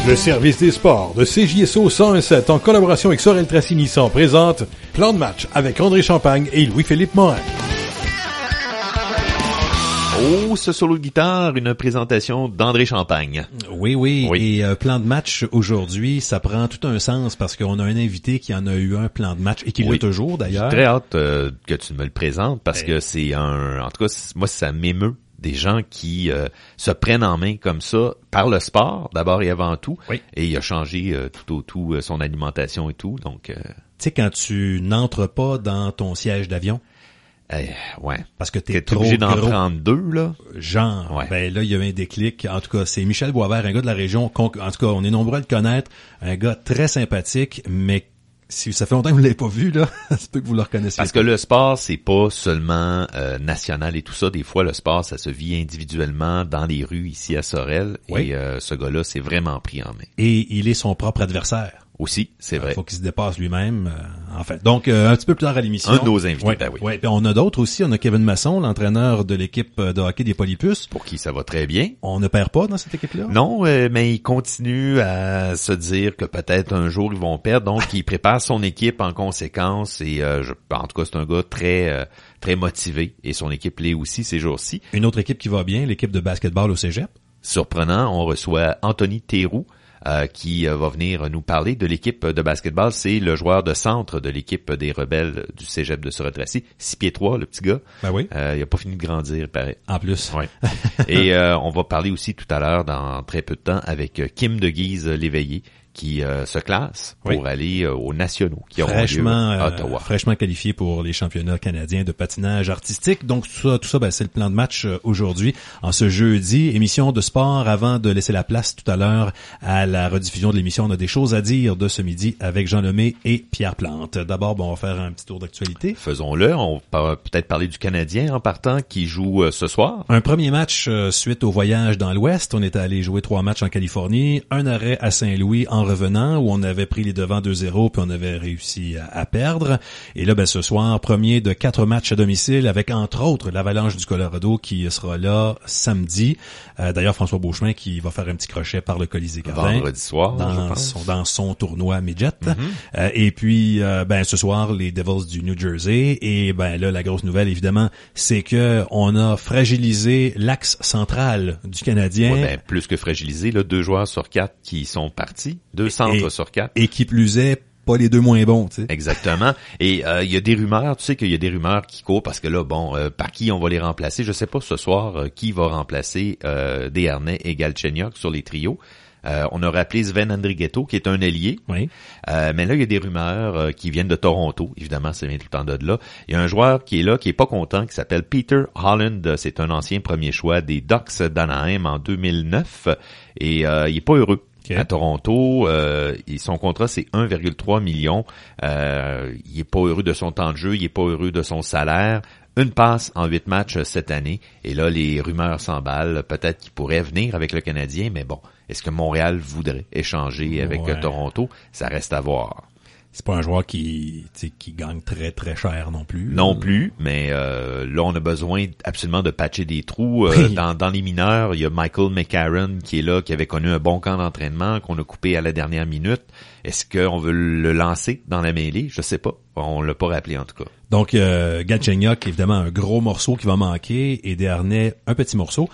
Le service des sports de CJSO 101.7 en collaboration avec Sorel Tracy Nissan présente Plan de match avec André Champagne et Louis-Philippe Morin. Oh, ce solo de guitare, une présentation d'André Champagne. Oui. Et plan de match aujourd'hui, ça prend tout un sens parce qu'on a un invité qui en a eu un plan de match et qui l'a toujours d'ailleurs. J'ai très hâte que tu me le présentes parce que c'est en tout cas, moi ça m'émeut. Des gens qui se prennent en main comme ça par le sport, d'abord et avant tout. Oui. Et il a changé tout son alimentation et tout. Donc, tu sais, quand tu n'entres pas dans ton siège d'avion, ouais. Parce que t'es trop obligé d'en gros. prendre deux, là. Genre, ouais. Ben là, il y a eu un déclic. En tout cas, c'est Michel Boisvert, un gars de la région. En tout cas, on est nombreux à le connaître. Un gars très sympathique, mais si ça fait longtemps que vous l'avez pas vu, là, c'est peu que vous le reconnaissiez. Parce que le sport, c'est pas seulement national et tout ça. Des fois, le sport, ça se vit individuellement dans les rues ici à Sorel. Oui. Et ce gars-là s'est vraiment pris en main. Et il est son propre adversaire. Aussi, c'est vrai. Faut qu'il se dépasse lui-même, en fait. Donc, un petit peu plus tard à l'émission. Un de nos invités, ouais, ben oui. Ouais, on a d'autres aussi. On a Kevin Masson, l'entraîneur de l'équipe de hockey des Polypuces. Pour qui ça va très bien. On ne perd pas dans cette équipe-là? Non, mais il continue à se dire que peut-être un jour ils vont perdre. Donc, il prépare son équipe en conséquence. Et en tout cas, c'est un gars très motivé. Et son équipe l'est aussi ces jours-ci. Une autre équipe qui va bien, l'équipe de basketball au Cégep. Surprenant, on reçoit Anthony Théroux. Qui va venir nous parler de l'équipe de basketball. C'est le joueur de centre de l'équipe des Rebelles du Cégep de Sorel-Tracy. 6'3", le petit gars. Ben oui. Il a pas fini de grandir, pareil. En plus. Ouais. Et on va parler aussi tout à l'heure, dans très peu de temps, avec Kim de Guise Léveillé, qui se classe pour aller aux nationaux qui auront lieu à Ottawa. Fraîchement qualifié pour les championnats canadiens de patinage artistique. Donc tout ça, ben, c'est le plan de match aujourd'hui, en ce jeudi. Émission de sport avant de laisser la place tout à l'heure à la rediffusion de l'émission. On a des choses à dire de ce midi avec Jean Lemay et Pierre Plante. D'abord, bon, on va faire un petit tour d'actualité. Faisons-le. On va peut-être parler du Canadien en partant qui joue ce soir. Un premier match suite au voyage dans l'Ouest. On est allé jouer 3 matchs en Californie. Un arrêt à Saint-Louis en revenant où on avait pris les devants 2-0 puis on avait réussi à perdre. Et là, ben ce soir, premier de 4 matchs à domicile avec entre autres l'Avalanche du Colorado qui sera là samedi. D'ailleurs, François Beauchemin qui va faire un petit crochet par le Colisée Gardin. Vendredi soir, dans son tournoi midget. Et puis, ben ce soir, les Devils du New Jersey. Et ben là, la grosse nouvelle, évidemment, c'est que on a fragilisé l'axe central du Canadien. Ouais, ben, plus que fragilisé, là, 2 joueurs sur 4 qui sont partis. 2 centres sur 4. Et qui plus est, pas les 2 moins bons, tu sais. Exactement. Et il y a des rumeurs, tu sais qu'il y a des rumeurs qui courent parce que là, bon, par qui on va les remplacer? Je sais pas ce soir qui va remplacer Desharnais et Galchenyuk sur les trios. On a rappelé Sven Andrighetto, qui est un ailier. Oui. Mais là, il y a des rumeurs qui viennent de Toronto. Évidemment, ça vient tout le temps de là. Il y a un joueur qui est là, qui est pas content, qui s'appelle Peter Holland. C'est un ancien premier choix des Ducks d'Anaheim en 2009. Et il est pas heureux. Okay. À Toronto, son contrat c'est 1,3 million. Il est pas heureux de son temps de jeu, il est pas heureux de son salaire. Une passe en 8 matchs cette année. Et là, les rumeurs s'emballent. Peut-être qu'il pourrait venir avec le Canadien, mais bon, est-ce que Montréal voudrait échanger avec Toronto? Ça reste à voir. C'est pas un joueur qui gagne très très cher non plus. Non plus, mais là on a besoin absolument de patcher des trous. Dans les mineurs, il y a Michael McCarron qui est là, qui avait connu un bon camp d'entraînement, qu'on a coupé à la dernière minute. Est-ce qu'on veut le lancer dans la mêlée? Je sais pas. On l'a pas rappelé en tout cas. Donc Galchenyuk, évidemment, un gros morceau qui va manquer, et Desharnais, un petit morceau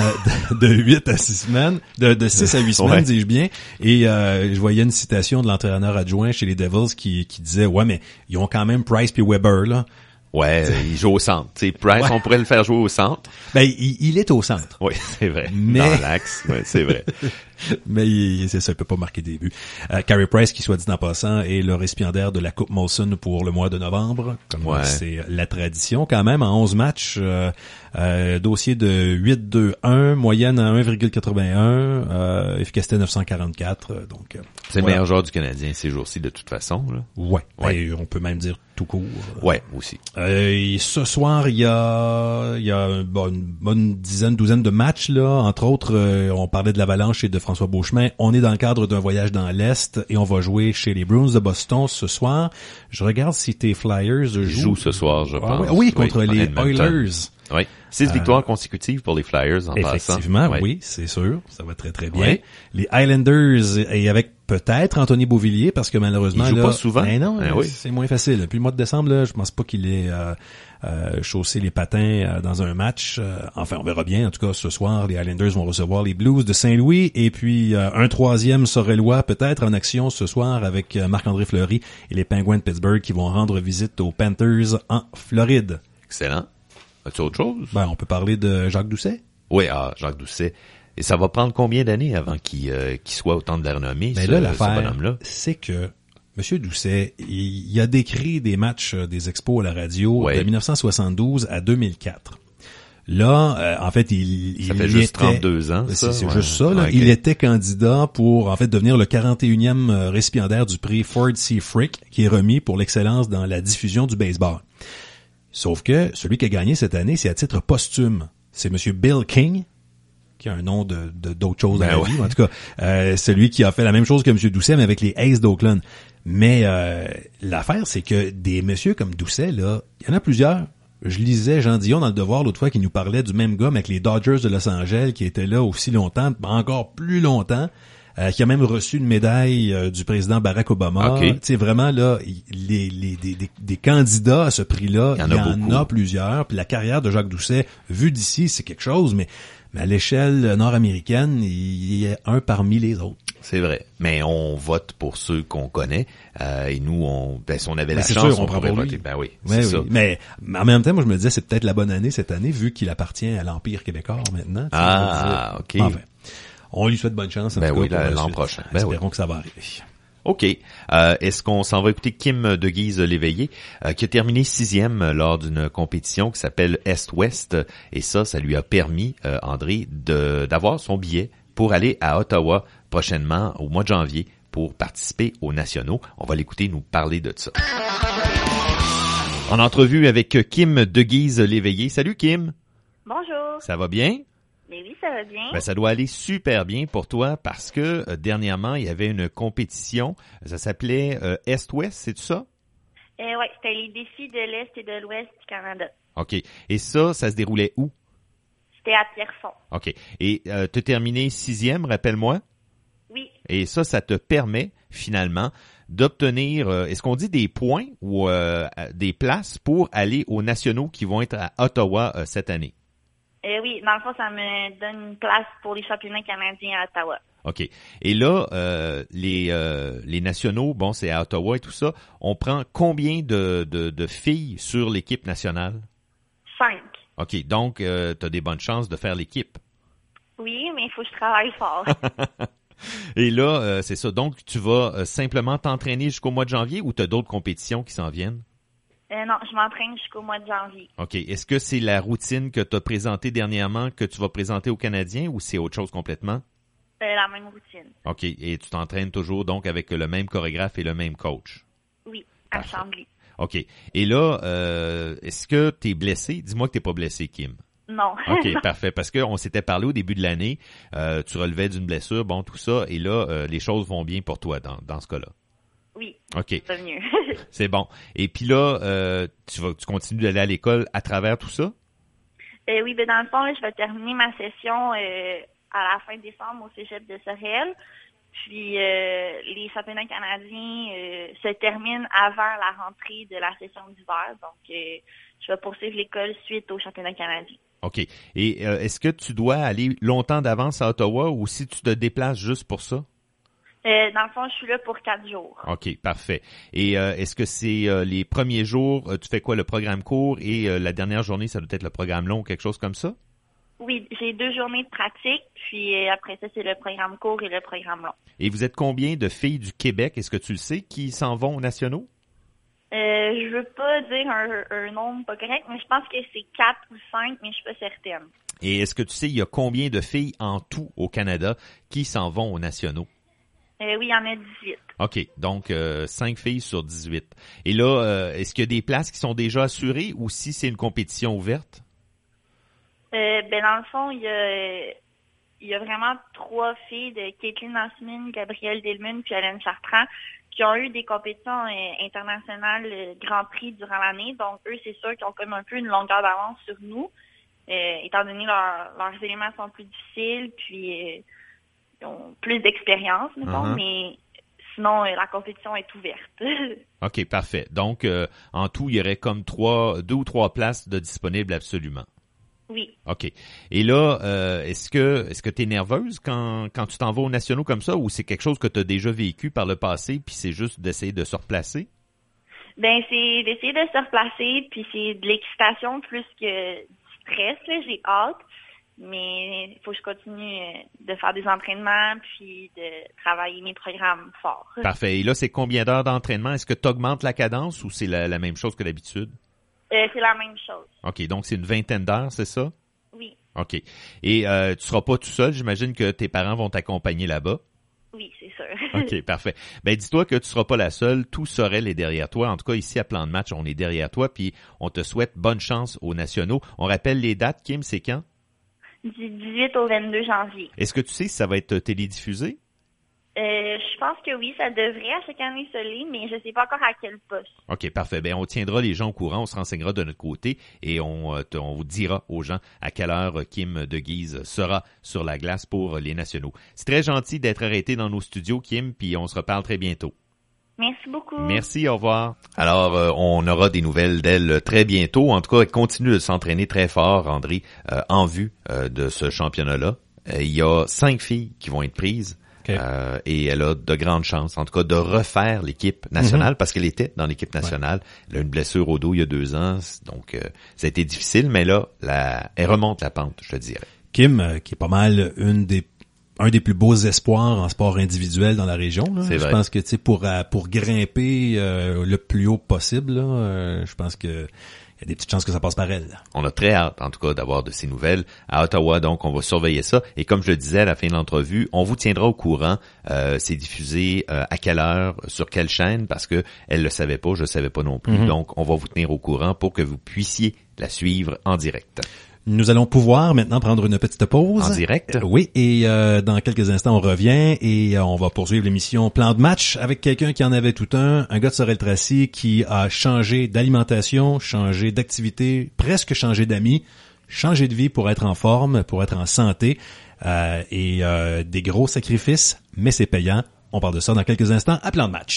de 8 à 6 semaines, de 6 à 8 semaines, dis-je bien. Et je voyais une citation de l'entraîneur adjoint chez les Devils qui disait « Ouais, mais ils ont quand même Price puis Weber, là. » Ouais, il joue au centre. T'sais, Price, on pourrait le faire jouer au centre. Ben, il est au centre. Oui, c'est vrai. Mais... Dans l'axe, ouais, c'est vrai. Mais c'est ça, il peut pas marquer des buts. Carey Price, qui soit dit en passant, est le récipiendaire de la Coupe Molson pour le mois de novembre. Comme c'est la tradition quand même, en 11 matchs. Dossier de 8-2-1, moyenne à 1,81, efficacité 944. Donc c'est le meilleur joueur du Canadien ces jours-ci de toute façon. Là. Ouais. Et on peut même dire tout court. Ouais, aussi. Et ce soir, il y a une bonne douzaine de matchs là. Entre autres, on parlait de l'Avalanche et de François Beauchemin. On est dans le cadre d'un voyage dans l'Est et on va jouer chez les Bruins de Boston ce soir. Je regarde si tes Flyers jouent ce soir, je pense. Oui, contre les Oilers. Oui. 6 victoires consécutives pour les Flyers en passant. Effectivement, oui, c'est sûr. Ça va très, très bien. Oui. Les Islanders, et avec peut-être Anthony Beauvillier, parce que malheureusement, il joue pas souvent. Ben non, c'est moins facile. Depuis le mois de décembre, là, je pense pas qu'il ait chaussé les patins dans un match. Enfin, on verra bien. En tout cas, ce soir, les Islanders vont recevoir les Blues de Saint-Louis. Et puis, un troisième Sorellois, peut-être en action ce soir avec Marc-André Fleury et les Penguins de Pittsburgh qui vont rendre visite aux Panthers en Floride. Excellent. As-tu autre chose? Ben, on peut parler de Jacques Doucet. Oui, Jacques Doucet. Et ça va prendre combien d'années avant qu'il soit autant de la renommée, ce bonhomme-là? C'est que M. Doucet, il a décrit des matchs des Expos à la radio de 1972 à 2004. Là, en fait, ça fait juste 32 ans, ça. C'est juste ça, là. Okay. Il était candidat pour, en fait, devenir le 41e récipiendaire du prix Ford C. Frick, qui est remis pour l'excellence dans la diffusion du baseball. Sauf que celui qui a gagné cette année, c'est à titre posthume. C'est M. Bill King, qui a un nom d'autre chose dans la vie. En tout cas, celui qui a fait la même chose que M. Doucet, mais avec les Aces d'Oakland. Mais l'affaire, c'est que des messieurs comme Doucet, là, il y en a plusieurs. Je lisais Jean Dion dans Le Devoir l'autre fois qui nous parlait du même gars, mais avec les Dodgers de Los Angeles, qui était là aussi longtemps, encore plus longtemps. Qui a même reçu une médaille du président Barack Obama. Okay. Tu sais, vraiment, là, des candidats à ce prix-là, il y en a plusieurs. Puis la carrière de Jacques Doucet, vue d'ici, c'est quelque chose, mais à l'échelle nord-américaine, il est un parmi les autres. C'est vrai. Mais on vote pour ceux qu'on connaît. Et nous, si on avait la chance, sûr, on pourrait voter. Ben oui, c'est ça. Mais en même temps, moi, je me disais, c'est peut-être la bonne année cette année, vu qu'il appartient à l'Empire québécois maintenant. OK. Enfin, on lui souhaite bonne chance. Ben oui, l'an prochain. Espérons que ça va arriver. OK. Est-ce qu'on s'en va écouter Kim de Guise-Léveillé, qui a terminé 6e lors d'une compétition qui s'appelle Est-Ouest. Et ça lui a permis, André, d'avoir son billet pour aller à Ottawa prochainement, au mois de janvier, pour participer aux nationaux. On va l'écouter nous parler de ça. En entrevue avec Kim de Guise-Léveillé. Salut Kim. Bonjour. Ça va bien? Mais oui, ça va bien. Ben, ça doit aller super bien pour toi parce que dernièrement, il y avait une compétition. Ça s'appelait Est-Ouest, c'est ça? Oui, c'était les défis de l'Est et de l'Ouest du Canada. OK. Et ça se déroulait où? C'était à Pierrefonds. OK. Et tu as terminé 6e, rappelle-moi? Oui. Et ça te permet finalement d'obtenir, est-ce qu'on dit des points ou des places pour aller aux nationaux qui vont être à Ottawa cette année? Oui, dans le fond, ça me donne une place pour les championnats canadiens à Ottawa. OK. Et là, les nationaux, bon, c'est à Ottawa et tout ça. On prend combien de filles sur l'équipe nationale? 5. OK. Donc, tu as des bonnes chances de faire l'équipe. Oui, mais il faut que je travaille fort. Et là, c'est ça. Donc, tu vas simplement t'entraîner jusqu'au mois de janvier ou tu as d'autres compétitions qui s'en viennent? Non, je m'entraîne jusqu'au mois de janvier. OK. Est-ce que c'est la routine que tu as présentée dernièrement que tu vas présenter aux Canadiens ou c'est autre chose complètement? La même routine. OK. Et tu t'entraînes toujours donc avec le même chorégraphe et le même coach? Oui, à Chambly. OK. Et là, est-ce que tu es blessé? Dis-moi que tu n'es pas blessé, Kim. Non. OK, parfait. Parce qu'on s'était parlé au début de l'année, tu relevais d'une blessure, bon, tout ça, et là, les choses vont bien pour toi dans ce cas-là. Oui, OK. c'est mieux. C'est bon. Et puis là, tu continues d'aller à l'école à travers tout ça? Oui, ben dans le fond, là, je vais terminer ma session à la fin décembre au Cégep de Sorel. Puis les championnats canadiens se terminent avant la rentrée de la session d'hiver. Donc, je vais poursuivre l'école suite aux championnats canadiens. OK. Et est-ce que tu dois aller longtemps d'avance à Ottawa ou si tu te déplaces juste pour ça? Dans le fond, je suis là pour 4 jours. OK, parfait. Et est-ce que c'est les premiers jours, tu fais quoi, le programme court et la dernière journée, ça doit être le programme long ou quelque chose comme ça? Oui, j'ai 2 journées de pratique, puis après ça, c'est le programme court et le programme long. Et vous êtes combien de filles du Québec, est-ce que tu le sais, qui s'en vont aux nationaux? Je veux pas dire un nombre pas correct, mais je pense que c'est 4 ou 5, mais je suis pas certaine. Et est-ce que tu sais, il y a combien de filles en tout au Canada qui s'en vont aux nationaux? Oui, il y en a 18. OK, donc 5 filles sur 18. Et là, est-ce qu'il y a des places qui sont déjà assurées ou si c'est une compétition ouverte? Ben dans le fond, il y a vraiment 3 filles de Caitlin Osmin, Gabrielle Delmun puis Hélène Chartrand qui ont eu des compétitions internationales Grand Prix durant l'année. Donc, eux, c'est sûr qu'ils ont comme un peu une longueur d'avance sur nous. étant donné leurs éléments sont plus difficiles, puis ils ont plus d'expérience, mettons, mais sinon, la compétition est ouverte. OK, parfait. Donc, en tout, il y aurait comme 2 ou 3 places de disponibles absolument. Oui. OK. Et là, est-ce que tu es nerveuse quand tu t'en vas aux nationaux comme ça, ou c'est quelque chose que tu as déjà vécu par le passé, puis c'est juste d'essayer de se replacer? Ben, c'est d'essayer de se replacer, puis c'est de l'excitation plus que du stress, là. J'ai hâte, mais il faut que je continue de faire des entraînements, puis de travailler mes programmes forts. Parfait. Et là, c'est combien d'heures d'entraînement? Est-ce que tu augmentes la cadence ou c'est la même chose que d'habitude? C'est la même chose. OK, donc c'est une 20aine d'heures, c'est ça? Oui. OK. Et tu seras pas tout seul, j'imagine que tes parents vont t'accompagner là-bas? Oui, c'est sûr. OK, parfait. Ben dis-toi que tu seras pas la seule, tout Sorel est derrière toi. En tout cas, ici à Plan de Match, on est derrière toi, puis on te souhaite bonne chance aux nationaux. On rappelle les dates, Kim, c'est quand? Du 18 au 22 janvier. Est-ce que tu sais si ça va être télédiffusé? Je pense que oui, ça devrait à chaque année se l'est, mais je sais pas encore à quel poste. OK, parfait. Ben, on tiendra les gens au courant, on se renseignera de notre côté et on vous dira aux gens à quelle heure Kim de Guise sera sur la glace pour les nationaux. C'est très gentil d'être arrêté dans nos studios, Kim, puis on se reparle très bientôt. Merci beaucoup. Merci, au revoir. Alors, on aura des nouvelles d'elle très bientôt. En tout cas, elle continue de s'entraîner très fort, André, en vue de ce championnat-là. Il y a 5 filles qui vont être prises. Okay. Et elle a de grandes chances, en tout cas, de refaire l'équipe nationale, parce qu'elle était dans l'équipe nationale. Ouais. Elle a une blessure au dos il y a 2 ans, donc ça a été difficile, mais là, elle remonte la pente, je te dirais. Kim, qui est pas mal un des plus beaux espoirs en sport individuel dans la région. Là. C'est vrai. Je pense que tu sais pour grimper le plus haut possible, là, je pense que il y a des petites chances que ça passe par elle. On a très hâte, en tout cas, d'avoir de ces nouvelles à Ottawa, donc on va surveiller ça. Et comme je le disais à la fin de l'entrevue, on vous tiendra au courant. C'est diffusé à quelle heure, sur quelle chaîne, parce que elle le savait pas, je le savais pas non plus. Donc, on va vous tenir au courant pour que vous puissiez la suivre en direct. Nous allons pouvoir maintenant prendre une petite pause. En direct? Oui, et dans quelques instants, on revient et on va poursuivre l'émission Plan de match avec quelqu'un qui en avait tout un gars de Sorel-Tracy qui a changé d'alimentation, changé d'activité, presque changé d'amis, changé de vie pour être en forme, pour être en santé et des gros sacrifices, mais c'est payant. On parle de ça dans quelques instants à Plan de match.